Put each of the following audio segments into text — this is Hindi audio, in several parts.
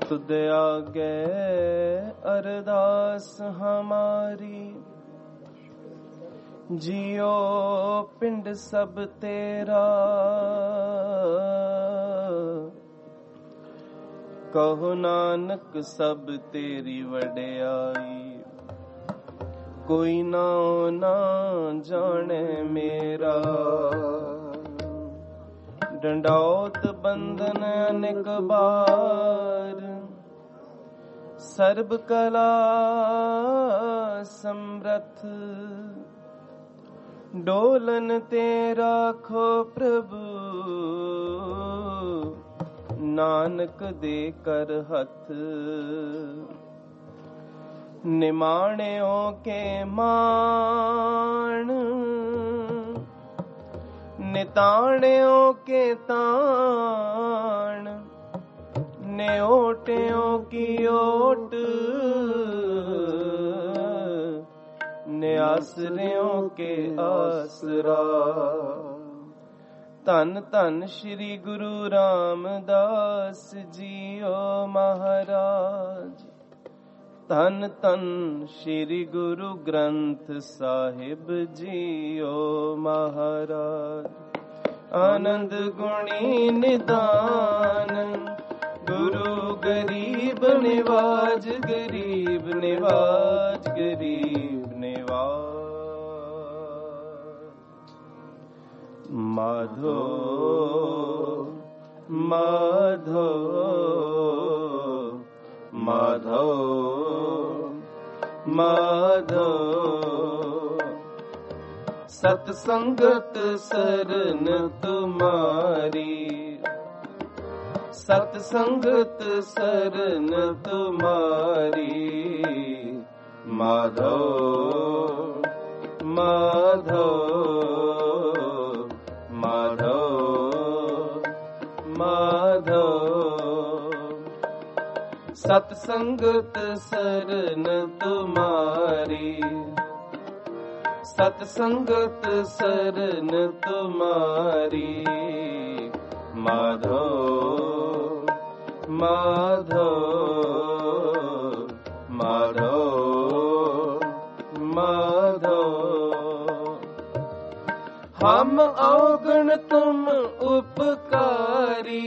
तुद आगे अरदास हमारी, जियो पिंड सब तेरा। कहो नानक सब तेरी वड्याई, कोई नाम ना जाने मेरा। डंडौत बंधन अनेक बार, सर्ब कला समरथ। डोलन तेरा खो प्रभु, नानक दे कर हथ। निमाण्यों के मान, निताण्यों के ताण। न्योट्यों की ओट, न्यासरियों के आसरा। धन धन श्री गुरु रामदास जीओ महाराज। धन धन श्री गुरु ग्रंथ साहिब जीओ महाराज। आनंद गुणी निदान, गुरु गरीब निवाज, गरीब निवाज, गरीब निवाज। माधो माधो माधो माधो। सतसंगत सरन तुम्हारी, सतसंगत सरन तुम्हारी। माधो माधो माधो माधो। सतसंगत सरन तुम्हारी, सतसंगत सरन तुम्हारी। माधो माधो माधो माधो। हम अवगुण तुम उपकारी,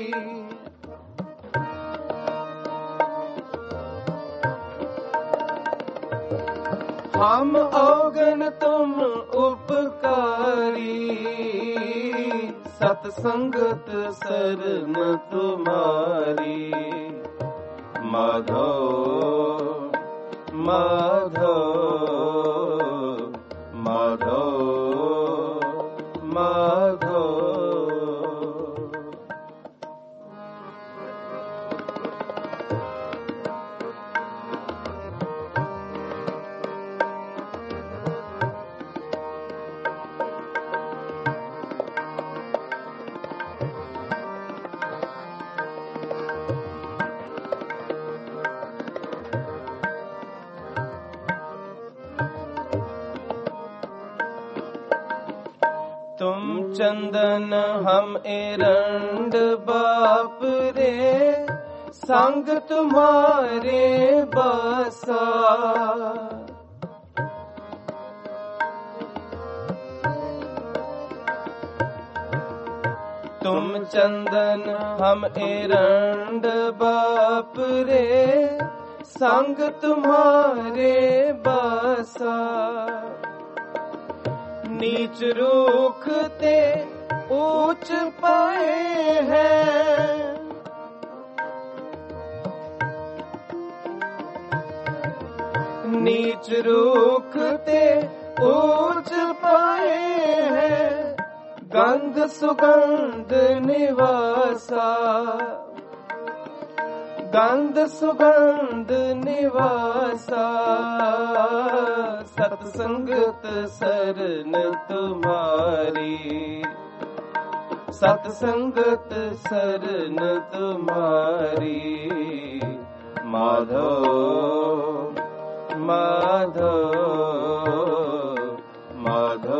हम अवगुण तुम उपकारी। सतसंगत सरन तुम्हारी। माधो माधो माधो माधो। तुम चंदन हम एरंड बाप रे, संग तुम्हारे बासा। तुम चंदन हम एरंड बाप रे, संग तुम्हारे बासा। नीच रूख ते ऊंच पाए हैं, नीच रूख ते ऊंच पाए हैं। गंध सुगंध निवासा, गंध सुगंध निवासा। सतसंगत सरन तुम्हारी, सतसंगत सरन तुम्हारी। माधो माधो माधो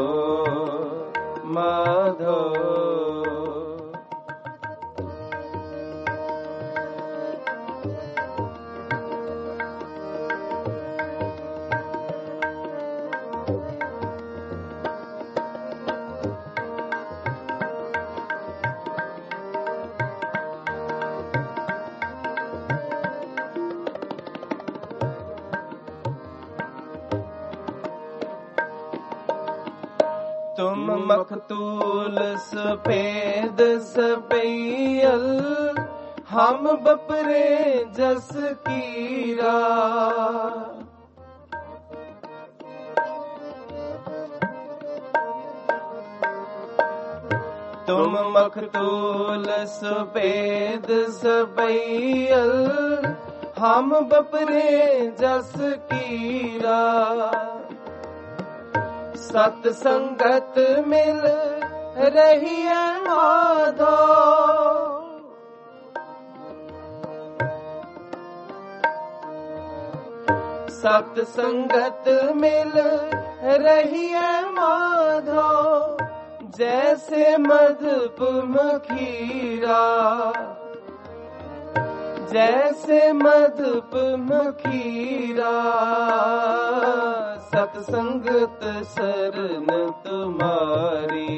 माधो। तुम मखतूल सफेद सपैयल, हम बपरे जस कीरा। तुम मखतूल सफेद सपैयल, हम बपरे जस कीरा। सत संगत मिल रही है माधो, सत संगत मिल रही है माधो, जैसे मधुप मखीरा, जैसे मधुप मखीरा। सतसंगत शरण तुम्हारी,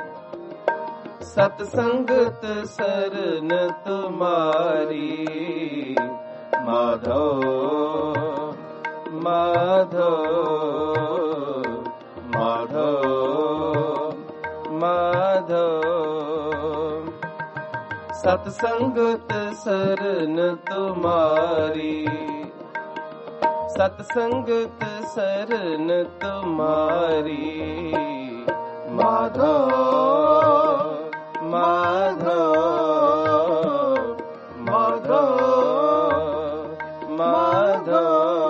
सतसंगत शरण तुम्हारी। माधो माधो माधो माधो, सतसंगत शरण तुम्हारी, सतसंगत शरण तुम्हारी। माधो माधो माधो माधो।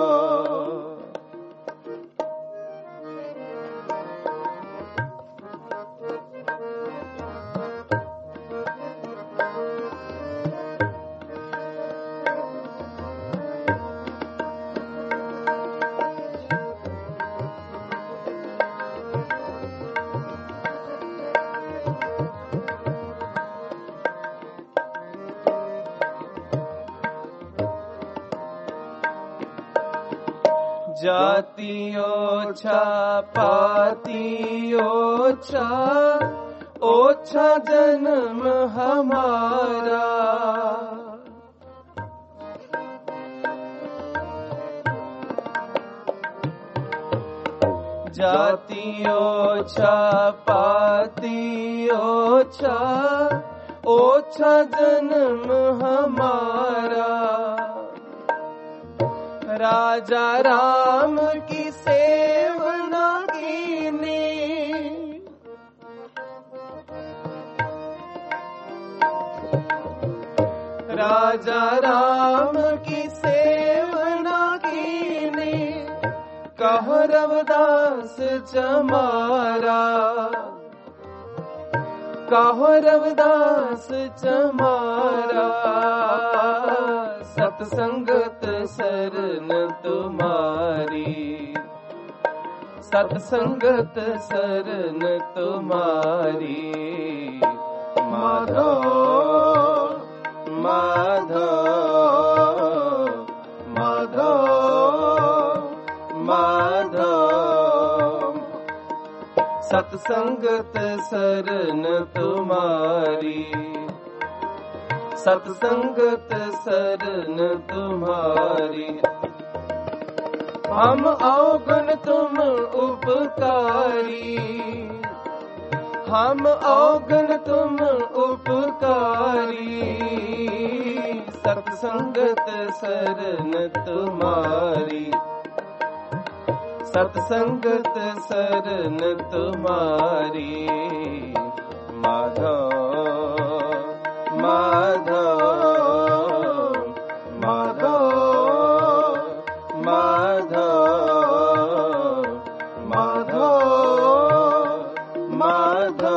जाति ओछा पाति ओछा, ओछा जन्म हमारा। जाति ओछा पाति ओछा, ओछा जन्म हमारा। राजा राम की सेवना कीनी, राजा राम की सेवना कीनी। कहो रविदास चमारा, कहो रविदास चमारा। सतसंगत शरण तुम्हारी, सतसंगत शरण तुम्हारी। माधो माधो माधो माधो, सतसंगत शरण तुम्हारी, सतसंगत शरण तुम्हारी। हम अवगुण तुम उपकारी, हम अवगुण तुम उपकारी। सतसंगत शरण तुम्हारी, सतसंगत शरण तुम्हारी। माधो माधो माधो माधो माधो माधो।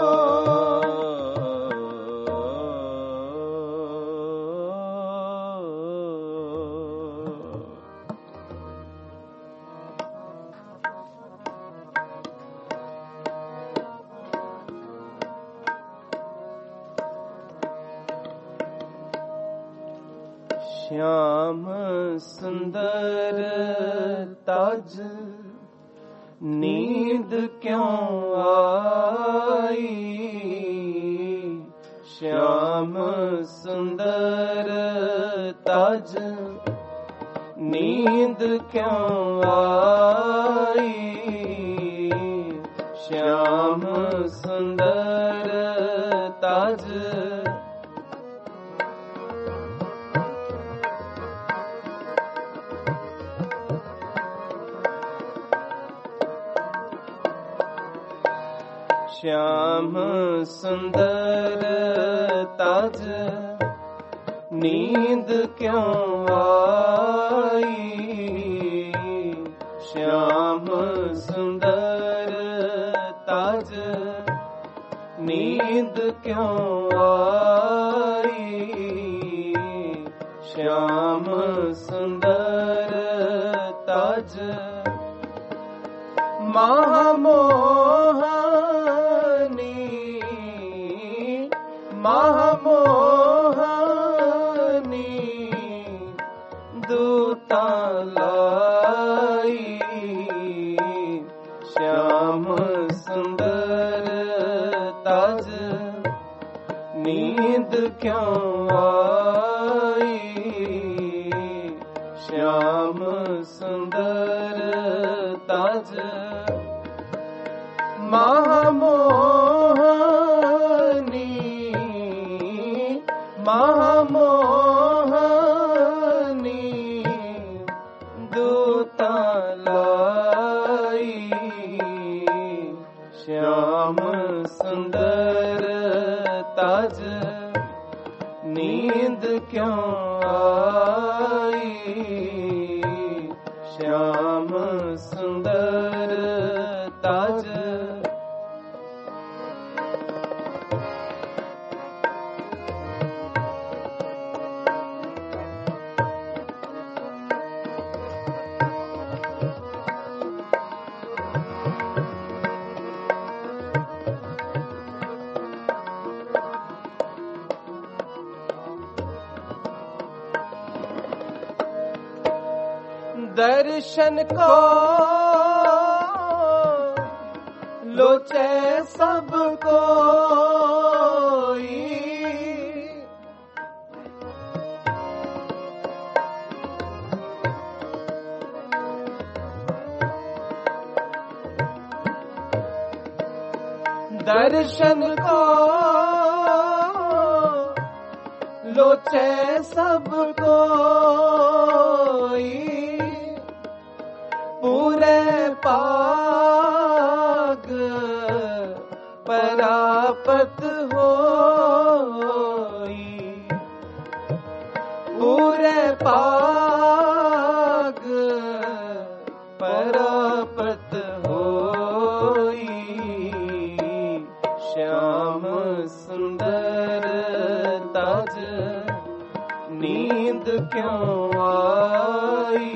श्याम सुंदर ताज नींद क्यों आई, श्याम सुंदर ताज नींद क्यों आई। श्याम श्याम सुंदर ताज श्याम सुंदर ताज नींद क्यों आई श्याम सुंदर ताज नींद क्यों आई श्याम सुंदर ताज महामोहनी महामोहनी दूता लाई श्याम सुंदर ताज नींद क्यों आई श्याम सुंदर ताज महामोहनी महामोहनी दूता लाई श्याम सुंदर ताज नींद क्यों आई श्याम सुंदर ताज दर्शन को लोचे सब कोई दर्शन को लोचे सब कोई पूरे पाग परापत होई पूरे पाग परापत होई श्याम सुंदर ताज नींद क्यों आई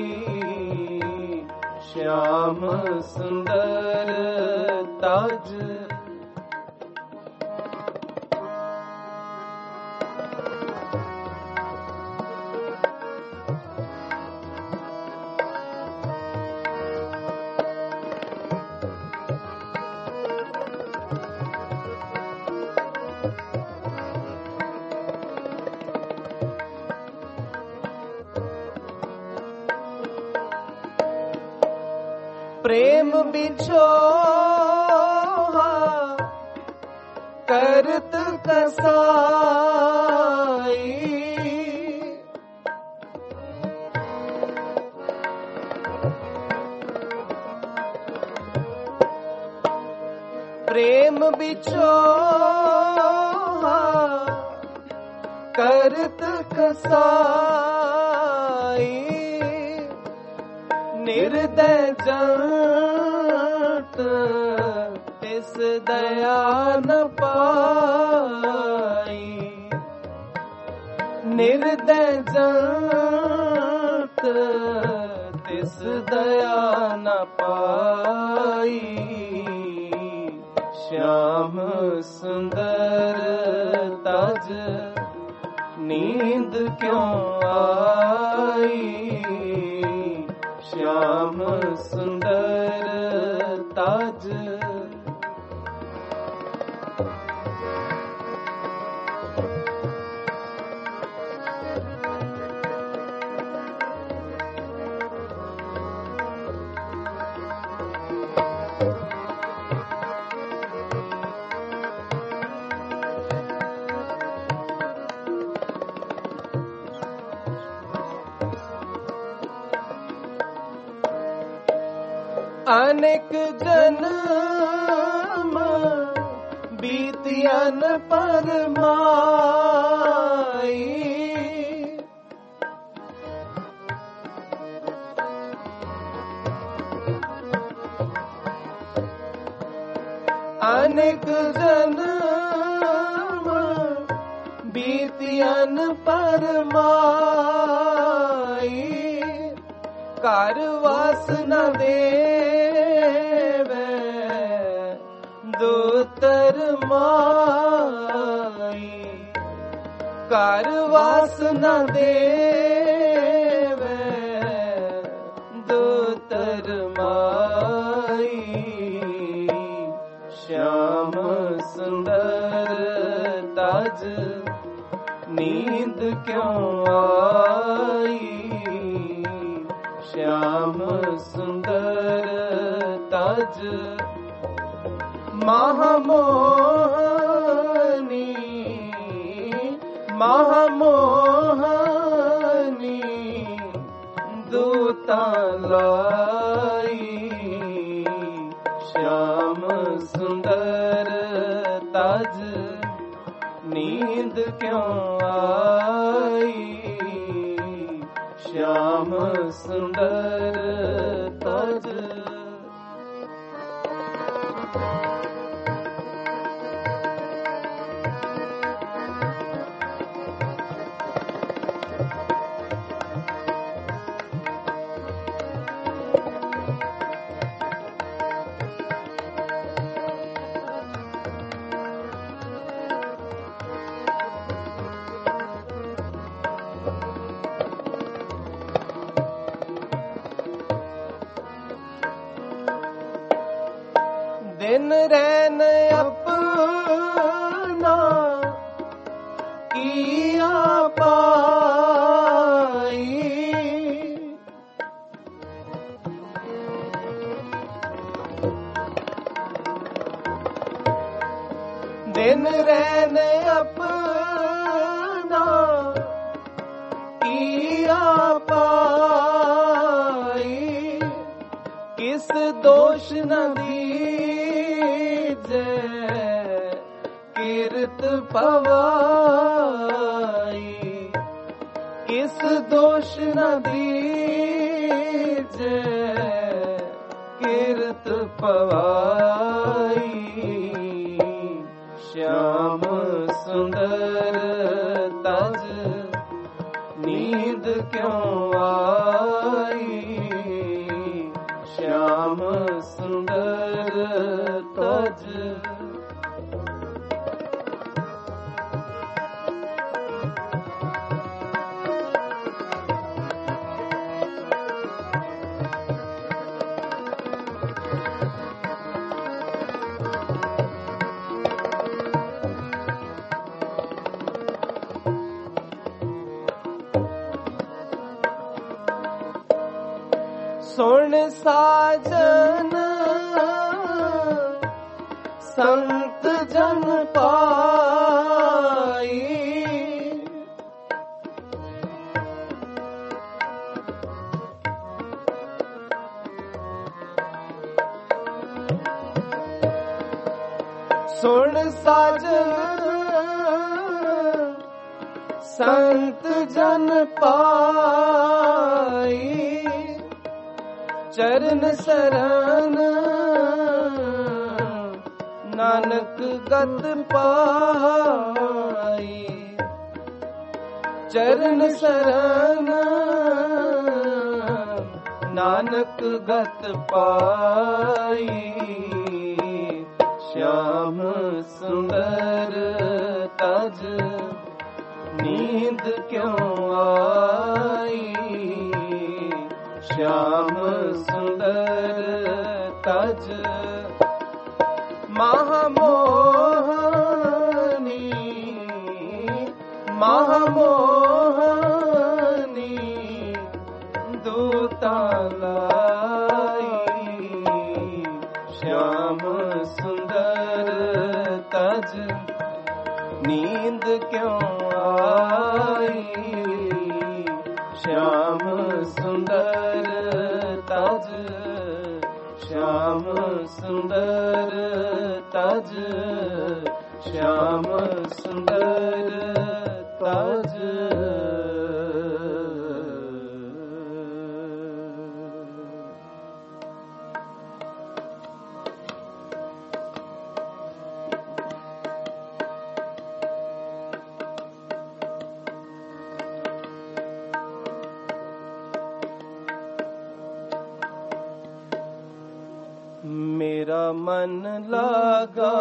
श्याम सुंदर ताज प्रेम बिछोहा करत कसाई प्रेम बिछोहा करत कसाई निर्दय जंत तिस दया न पाई निर्दय जंत तिस दया न पाई श्याम सुंदर ताज नींद क्यों आई श्याम सुंदर ताज अनेक जन्म बीतियन परमाई, अनेक जन्म बीतियन परमाई, कर वासना देवे दूतर माई, कर वासना देवे दूतर माई, श्याम सुंदर ताज नींद क्यों आई, श्याम सुंदर ताज महामोहनी, महामोहनी दूता लाई, श्याम सुंदर ताज नींद क्यों आई, श्याम सुंदर ताज। दिन रैन अपना किया पाई, दिन रैन अपना किया पाई, किस दोष न कीर्त पवाई, किस दोष न दीजे कीर्त पवाई, श्याम सुंदर ताज नींद क्यों आई, श्याम सुंदर ताज। सुन साजन संत जन पाई, सुन साजन संत जन पाई, चरण शरण नानक गत पाई, चरण शरण नानक गत पाई, श्याम सुंदर ताज नींद क्यों आई, श्याम सुंदर ताज महामोहनी, महामोहनी दूता लाई, श्याम सुंदर ताज नींद क्यों आई, श्याम सुंदर ताज, श्याम सुंदर तज श्याम सुंदर तज मेरा मन लागा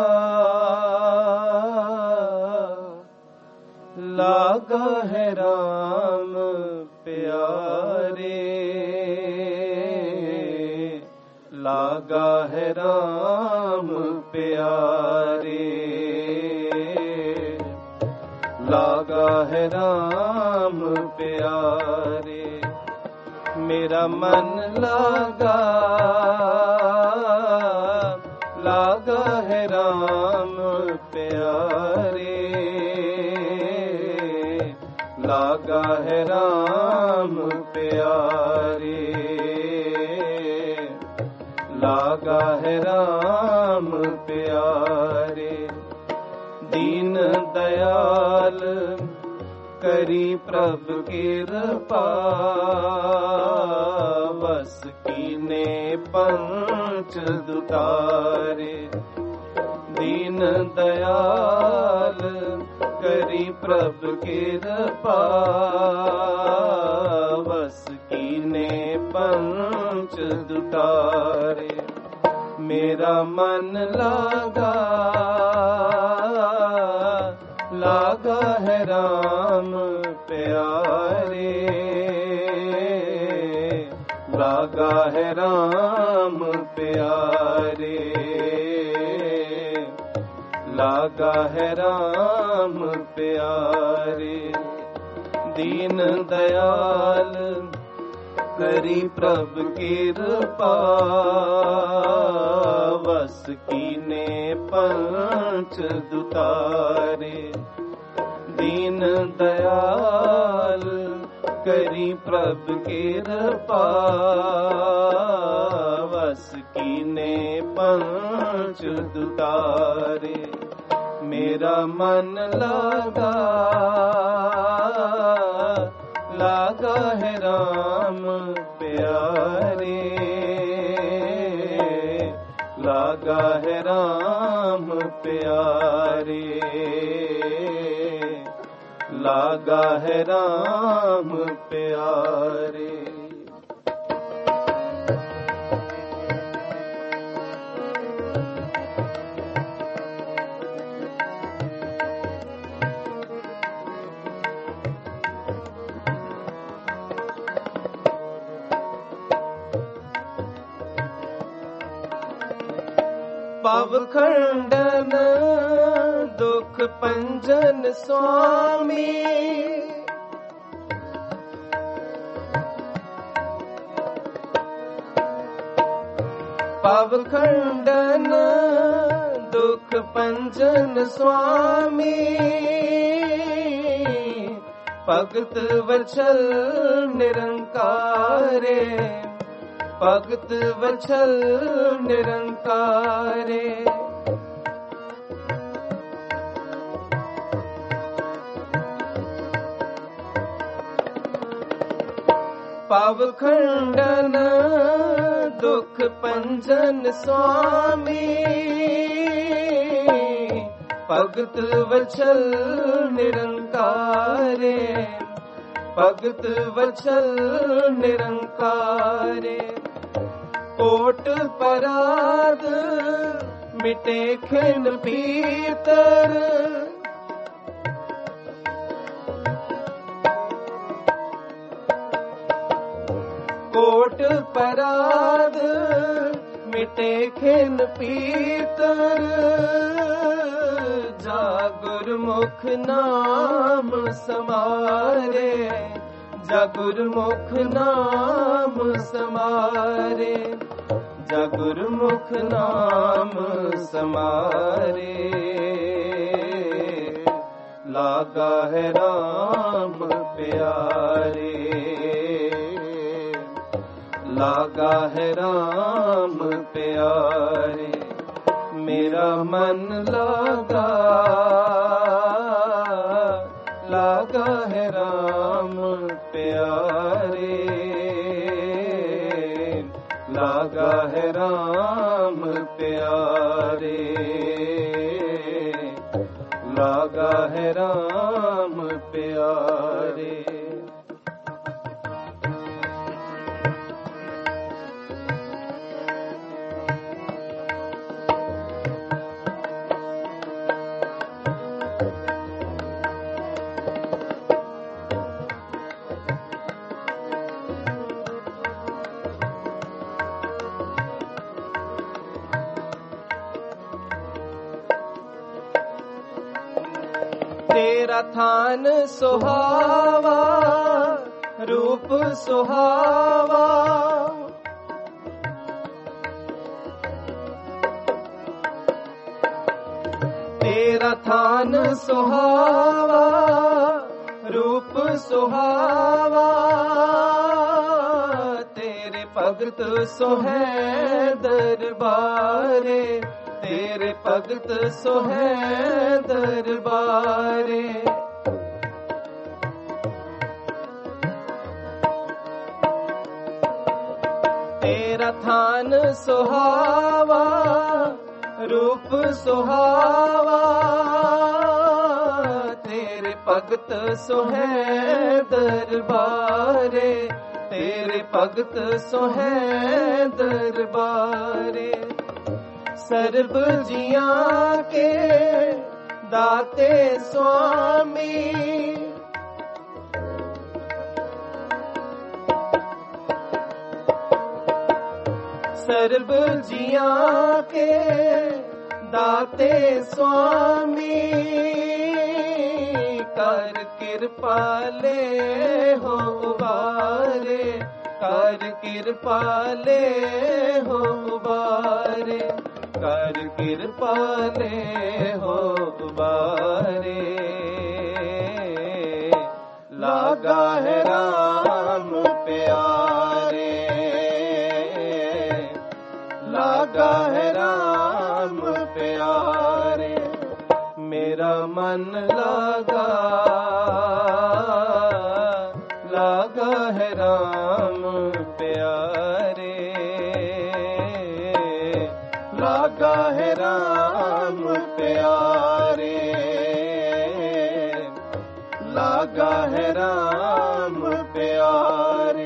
लागा है राम प्यारे लागा है राम प्यारे लागा है राम प्यारे मेरा मन लागा लागा है राम प्यारे लागा है राम प्यारे लागा है राम प्यारे दीन दयाल करी प्रभु कृपा बस कीने पंच दुतारे दीन दयाल करी प्रभु कृपा बस कीने पंच दुतारे मेरा मन लागा लागा है राम प्यारे लागा है राम प्यारे लागा है राम प्यारे दीन दयाल करी प्रभु कृपा बस कीने पंच दुतारे दीन दयाल करी प्रभु कृपा बस कीने पंच दुतारे मेरा मन लागा लागा है राम प्यारे लागा है राम प्यारे लागा है राम प्यारे पव खंडन दुख पंजन स्वामी पव खंडन दुख पंजन स्वामी भगत वचल निरंकारे भगत वचल निरंकारे पव खंडन दुख पंजन स्वामी भगत वचल निरंकारे भगत वचल निरंकारे कोट पराध मिटे खिन पीतर कोट पराध मिटे खिन पीतर जा गुरमुख नाम समारे जा गुरमुख नाम समारे जा गुरमुख नाम समारे लागा है राम प्यारे लागा है राम प्यारे, मेरा मन लागा, लागा है राम प्यारे, लागा है राम प्यारे, लागा है राम प्यारे। तेरा थान सुहावा, रूप सुहावा, तेरा थान सुहावा, रूप सुहावा, तेरे भगत सोहे दरबारे, तेरे भगत सोहे दरबारे। तेरा थान सुहावा, रूप सुहावा, तेरे भगत सोहे दरबारे, तेरे भगत सोहे दरबारे। सर्ब जियां के दाते स्वामी, सर्ब जियां के दाते स्वामी, कर कृपाले हो उबारे, कर कृपाले हो उबारे, कर कृपाले हो उबारे। लागा है राम प्यारे, लागा है राम प्यारे, मेरा मन लागा, लागा है राम प्यारे, लागा है राम प्यारे, लागा है राम प्यारे।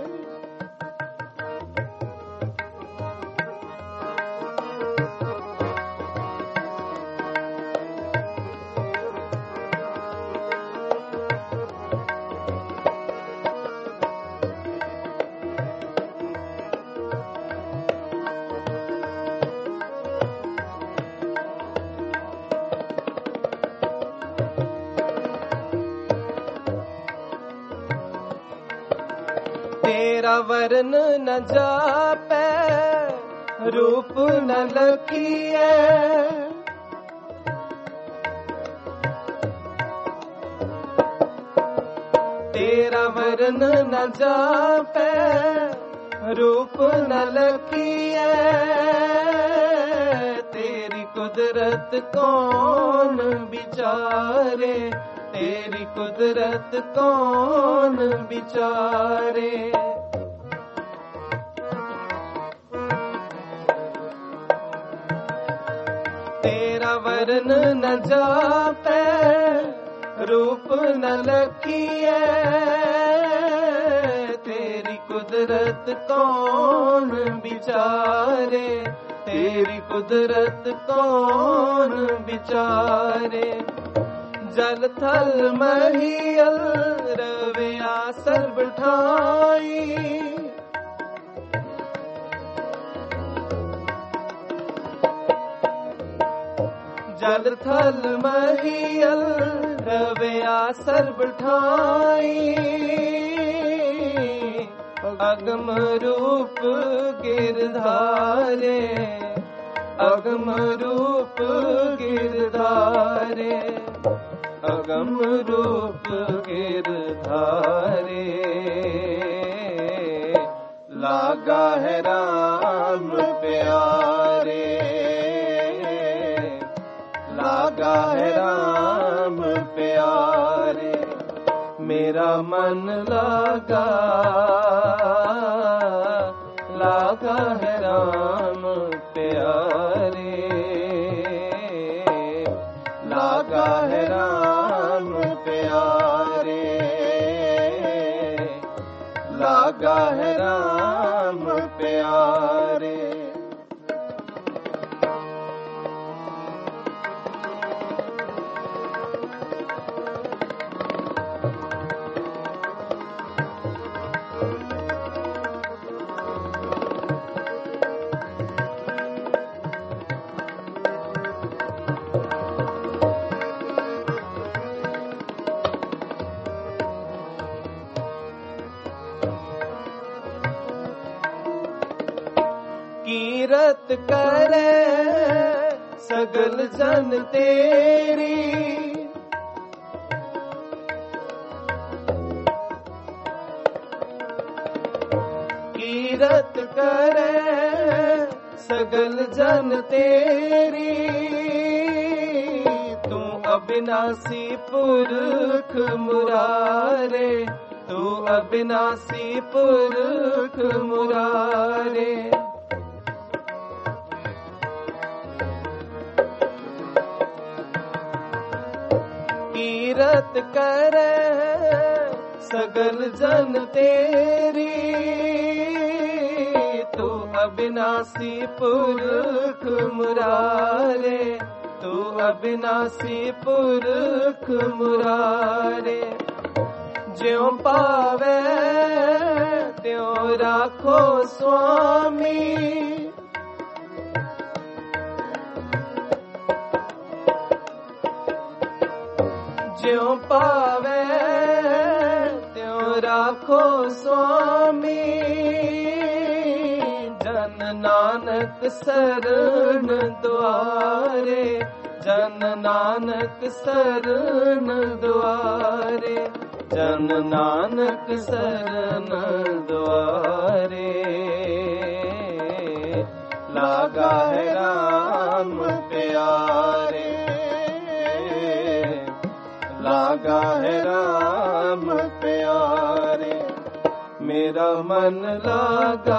तेरा वरन न जापै, रूप न लखीए, तेरा वरन न जापै, रूप न लखीए, तेरी कुदरत कौन बिचारे, तेरी कुदरत कौन बिचारे। तेरा वरन न जापै, रूप न लखीए, तेरी कुदरत कौन बिचारे, तेरी कुदरत कौन बिचारे। जल थल महियल रविया सर्ब ठाई, जल थल महियल रविया सर्ब ठाई, अगम रूप गिरधारे, अगम रूप गिरधारे, अगम रूप गिरधारे। लागा है राम प्यारे, लागा है राम प्यारे, मेरा मन लागा, लागा है राम प्यारे, लागा है राम प्यारे, लागा है राम प्यारे। कीरत करे सगल जन तेरी, कीरत करे सगल जन तेरी, तू अविनाशी पुरख मुरारे, तू अविनाशी पुरख मुरारे, कीरत करे सगल जन तेरी, तू अविनाशी पुरख मुरारे, तू अविनाशी पुरख मुरारे, ज्यों पावे त्यों राखो स्वामी, ज्यों पावे त्यों राखो स्वामी, जन नानक शरण द्वारे, जन नानक शरण द्वारे, जन नानक शरण द्वारे, लागा है राम प्यारे, लागा है राम प्यारे, मेरा मन लागा,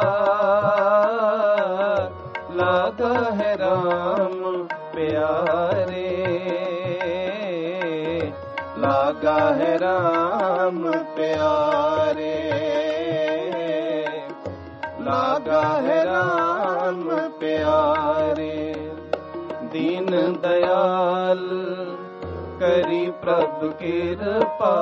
लागा है राम प्यारे, लागा है राम प्यारे, लागा है राम प्यारे, दीन दयाल करी प्रभु कृपा,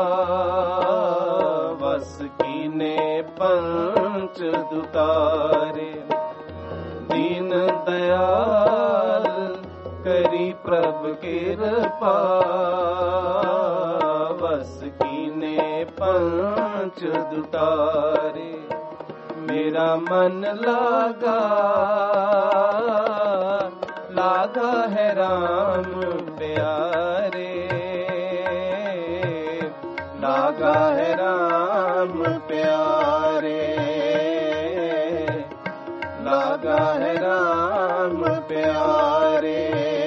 वस कीने पंच दुतारे, दीन दयाल करी प्रभु कृपा, वस कीने पंच दुतारे, मेरा मन लागा, लागा है राम प्यारे, लागा है राम प्यारे, लागा है राम प्यारे,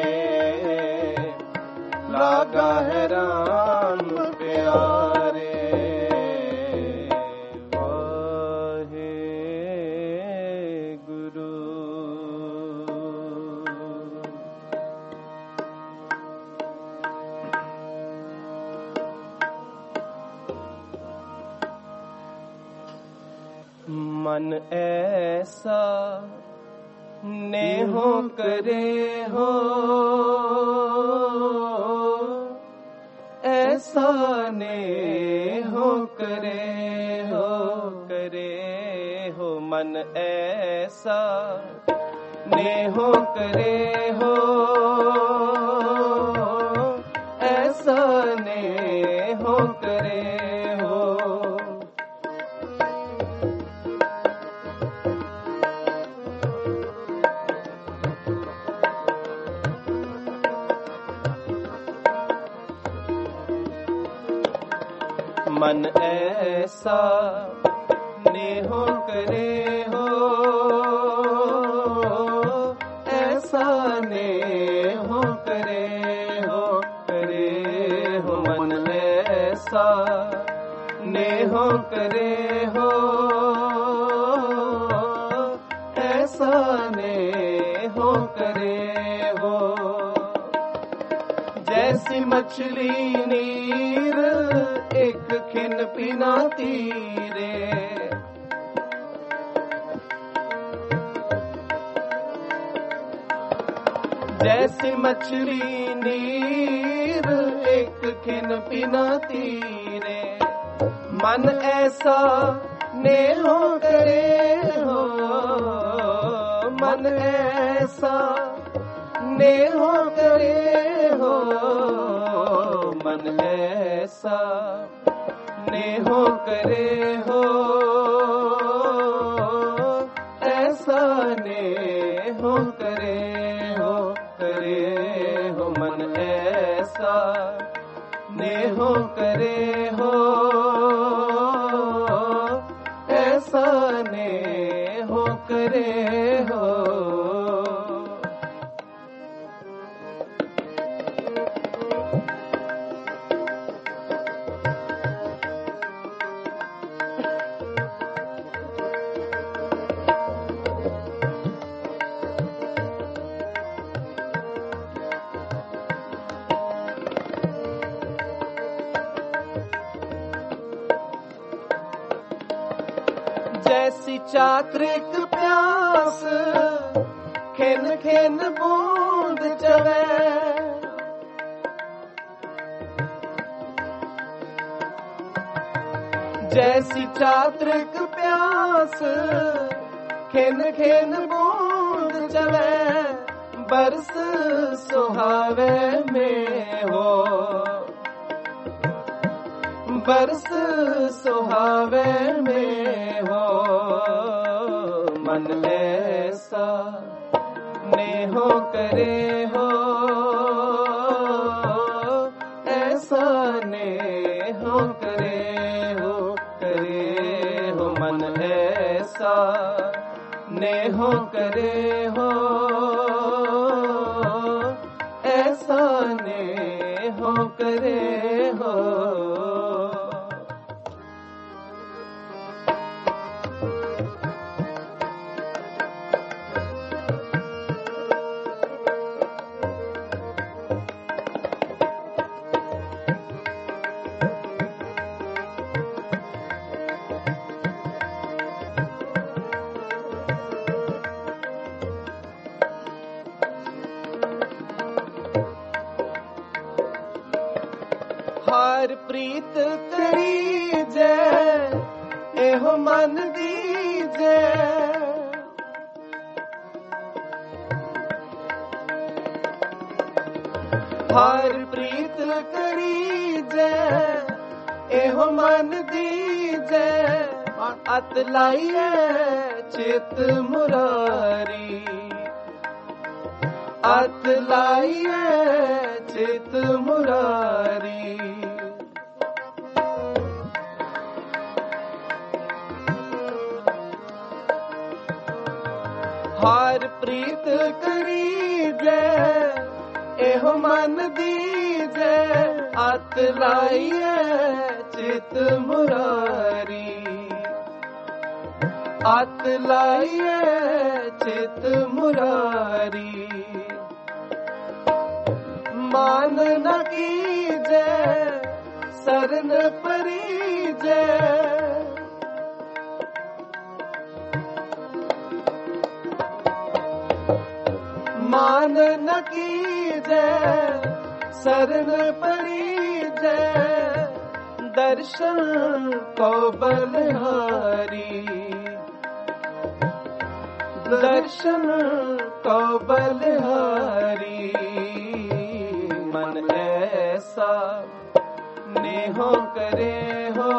लागा है राम प्यारे। मन ऐसा नेहो करे हो, ऐसा नेहो करे हो, करे हो, मन ऐसा नेहो करे हो, ऐसा नेहो करे हो, मन ऐसा नेहो करे हो, ऐसा नेहो करे हो मन ऐसा नेहो करे हो, ऐसा नेहो करे हो। जैसी मछली नीर एक खिन पिना तीरे, जैसी मछली नीर एक खिन पिना तीरे, मन ऐसा नेहो करे हो, मन ऐसा नेहो करे हो, मन ऐसा नेहो करे हो, ऐसा नेहो करे हो मन ऐसा नेहो करे हो, ऐसा नेहो करे हो। जैसी चात्रिक प्यास खिन खिन बूंद चवे, जैसी चात्रिक प्यास खिन खिन बूंद चवे, बरस सुहावे में हो, बरस सुहावे में हो, मन ऐसा नेहो करे हो, ऐसा नेहो करे हो मन ऐसा नेहो करे हो, ऐसा नेहो करे हो। हार प्रीत करी जय एहो मन दीजे, हार प्रीत करी जय एहो मन दीजे, अत लाइए चित मुरारी, अत लाइए चित मुरारी, हार प्रीत करी जय एहो मन दीजे, अत लाइए चित मुरारी, अत लाइए चित मुरारी, मान न कीजे सरन परीजे, मान न कीजे सरन परीजे, दर्शन को बलिहारी, दर्शन को बलिहारी, मन ऐसा नेहो करे हो,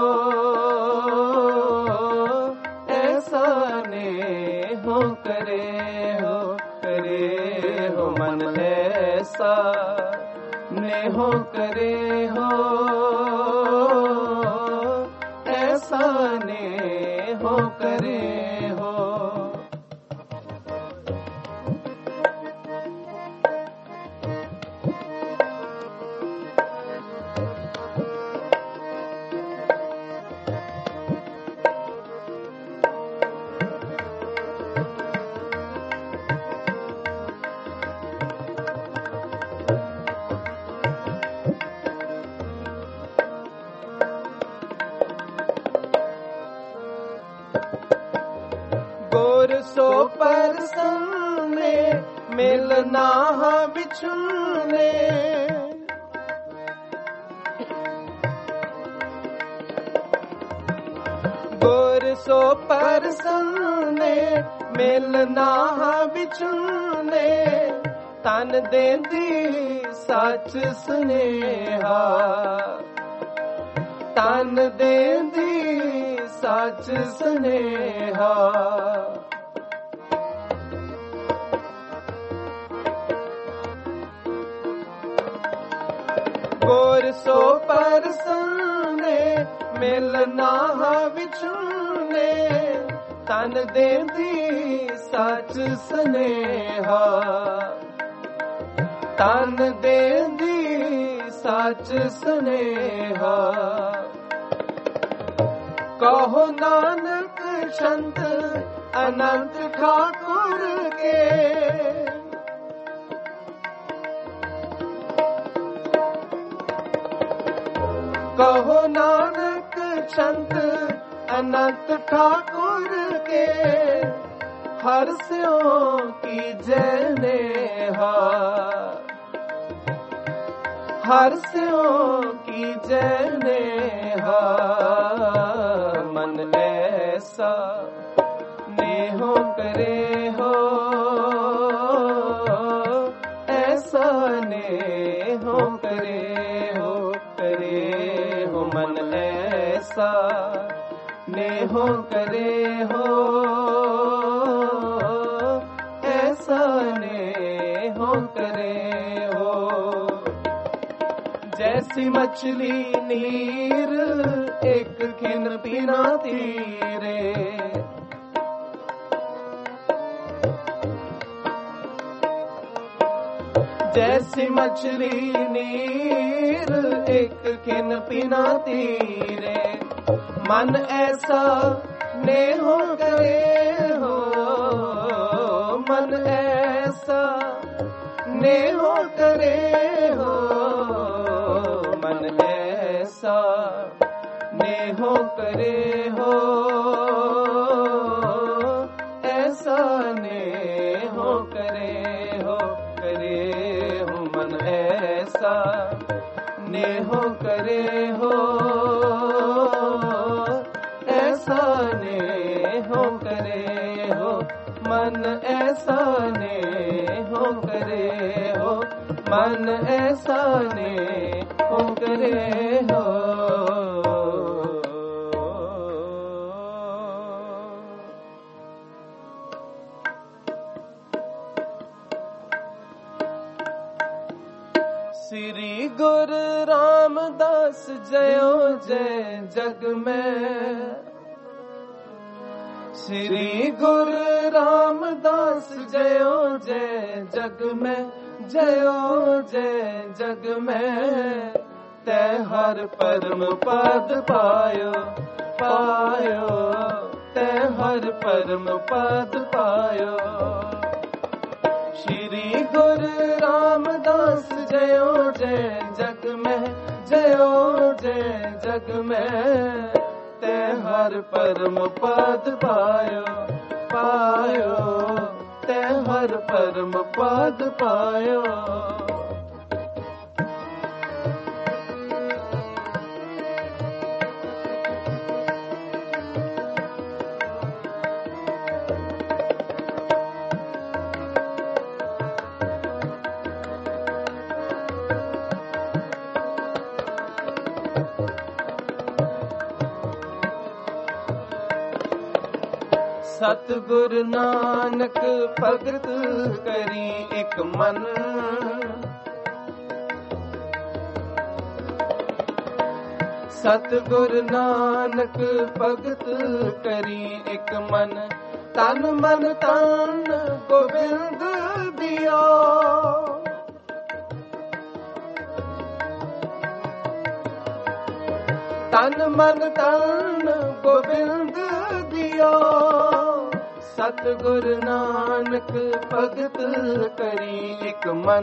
ऐसा नेहो करे हो मन ऐसा नेहो करे हो, ऐसा नेहो परसने मिलना बिछुने। गुर सो परसने मिलना बिछुने। तन देंदी सच स्नेहा, तन देंदी सच स्नेहा। गुर सो परसने मिलना बिछुने। तन देंदी सच स्नेहा, तन देंदी सच स्नेहा। कहो नानक संत अनंत ठाकुर के। कहो नानक संत अनंत ठाकुर के। हर स्यों की जय नेहा, हर स्यों की जय नेहा। मन ऐसा नेहो करे हो, ऐसा नेहो करे हो, करे हो। मन ऐसा नेहो करे हो, ऐसा नेहो करे हो। जैसी मछली नीर एक खिन बिना तीरे। जैसी मछली नीर एक खिन बिना तीरे। मन ऐसा नेहो करे हो, मन ऐसा नेहो करे हो। मन ऐसा नेहो करे हो, ऐसा नेहो करे हो, करे हो। मन ऐसा नेहो करे हो, ऐसा नेहो करे हो। मन ऐसा नेहो करे हो, मन ऐसा नेहो करे हो। श्री गुरु रामदास जयो जय जग में। श्री गुरु रामदास जयो जय जग में, जयो जय जग में। तै हर परम पद पायो, पायो। तै हर परम पद पायो। श्री गुरु रामदास जयो जय जग में, जयो जय जग में। तै हर परम पद पायो, पायो। तै हर परम पद पायो। सतगुर नानक भगत करी एक मन। सतगुर नानक भगत करी एक मन। तन मन तन गोबिंद दिया। तन मन तन गोबिंद दिया। सतगुर नानक भगत करी एक मन।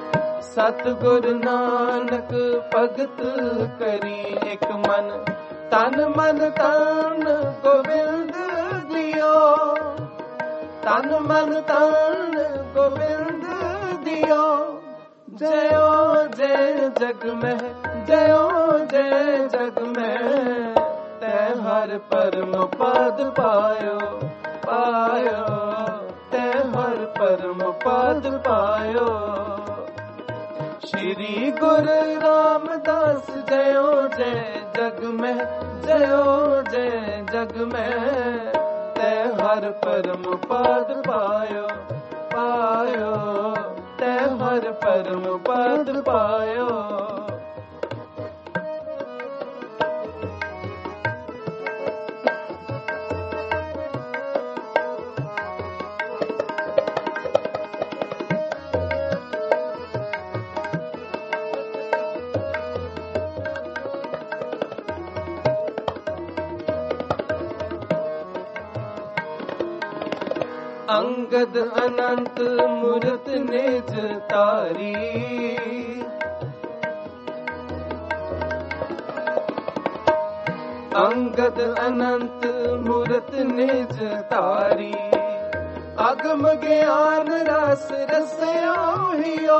सतगुर नानक भगत करी एक मन। तन मन तन गोविंद दियो, तन मन तन गोविंद दियो। जयो जय जग में, जयो जय जग में, तै हर परम पद पायो पायो, तै हर परम पद पायो। श्री गुरु रामदास जयो जय जग में, जयो जय जग में, तै हर परम पद पायो पायो, तै हर परम पद पायो। अंगद अनंत मूरत निज तारी, अंगद अनंत मूरत निज तारी। अगम ज्ञान रस रसया हियो,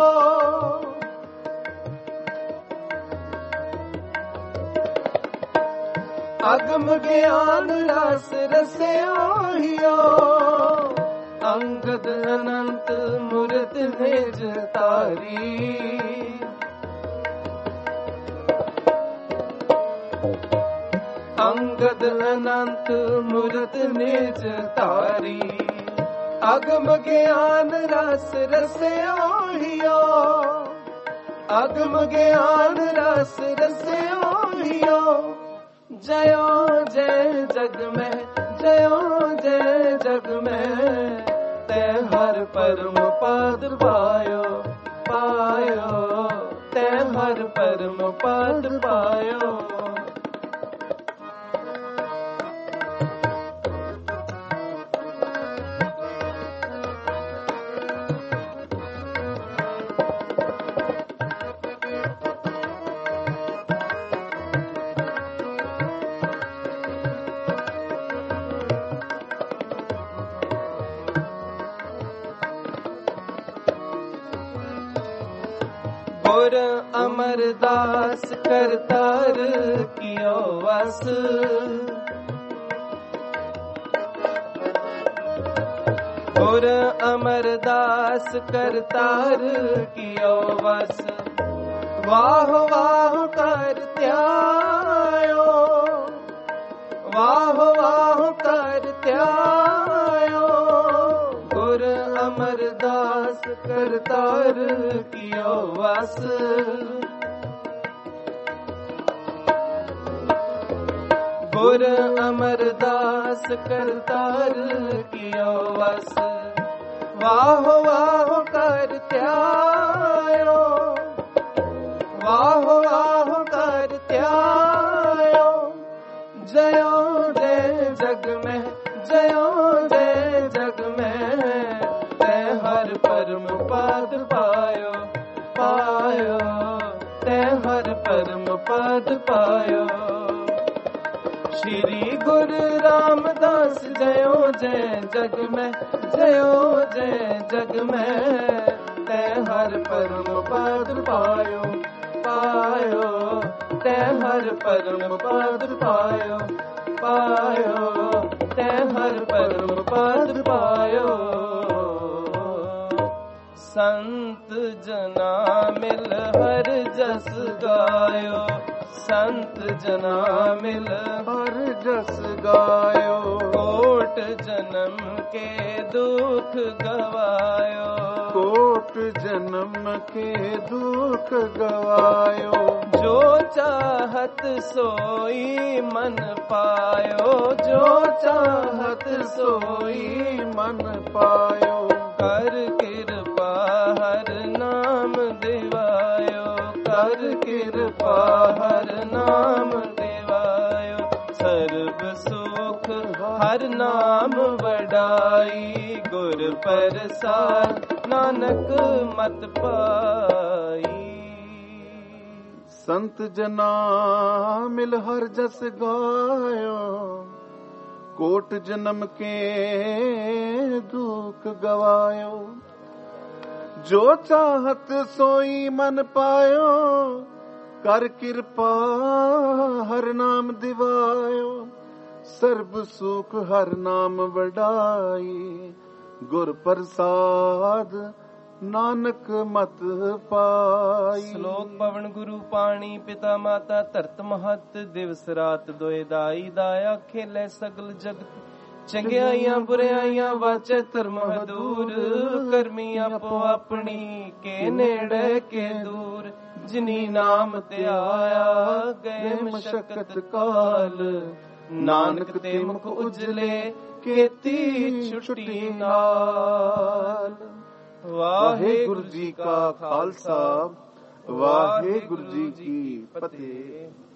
अगम ज्ञान रस रसया हियो। अंगद अनंत मूरत निज तारी, अंगद अनंत मूरत निज तारी। अगम ज्ञान रस रसया हियो, अगम ज्ञान रस रसया हियो। जयो जय जग में, जयो जय जग में, तै हर परम पद पायो पायो, तै हर परम पद पायो। गुर अमरदास करतार कियो वस, गुर अमरदास करतार कियो वस। वाह वाह कर त्यायो, वाह वाह कर त्यायो। गुर अमरदास करतार कियो वस, गुर अमरदास करतार कियो वस। वाह वाह कर त्यायो, वाह वाह कर त्यायो। जयो जय जग में, जयो जय जग में, तै हर परम पद पायो पायो, तै हर परम पद पायो। श्री गुरु रामदास जयो जय जग में, जयो जय जग में, तै हर परम पद पायो पायो, तै हर परम पद पायो पायो, तै हर परम पद पायो। संत जना मिल हर जस गायो, संत जना मिल हर जस गायो। कोट जन्म के दुख गवायो, कोट जन्म के दुख गवायो। जो चाहत सोई मन पायो, जो चाहत सोई मन पायो। कर कृपा हर नाम दिवायो, कर कृपा हर नाम दिवायो। सर्व सुख हर नाम वडाई, गुर प्रसाद नानक मत पाई। ਸੰਤ ਜਨਾ ਮਿਲ ਹਰ ਜਸ ਗਾਇਓ, ਕੋਟ ਜਨਮ ਕੇ ਦੁਖ ਗਵਾਇਓ। ਜੋ ਚਾਹਤ ਸੋਈ ਮਨ ਪਾਇਓ, ਕਰ ਕਿਰਪਾ ਹਰ ਨਾਮ ਦਿਵਾਇਓ। ਸਰਬ ਸੁਖ ਹਰ ਨਾਮ ਵਡਾਈ, ਗੁਰ ਪ੍ਰਸਾਦ ਨਾਨਕ ਮਤ ਪਾਈ। ਸ਼ਲੋਕ ਪਵਨ ਗੁਰੂ ਪਾਣੀ ਪਿਤਾ ਮਾਤਾ ਧਰਤ ਮਹਤ, ਦਿਵਸ ਰਾਤ ਦੋਇ ਦਾਈ ਦਾਇਆ ਖੇਲੇ ਸਗਲ ਜਗਤ। ਚੰਗਿਆਈਆਂ ਬੁਰਿਆਈਆਂ ਵਾਚੈ ਧਰਮ ਹਦੂਰ, ਕਰਮੀ ਆਪੋ ਆਪਣੀ ਕੇ ਨੇੜੇ ਕੇ ਦੂਰ। ਜਿਨੀ ਨਾਮ ਤੇ ਆਇਆ ਗਏ ਮਸ਼ਕਤ ਕਾਲ, ਨਾਨਕ ਤੇ ਮੁਖ ਉਜਲੇ ਕੀਤੀ ਛੁੱਟੀ ਨਾਲ। ਵਾਹਿਗੁਰੂ ਜੀ ਕਾ ਖਾਲਸਾ, ਵਾਹਿਗੁਰੂ ਜੀ ਕੀ ਫਤਿਹ।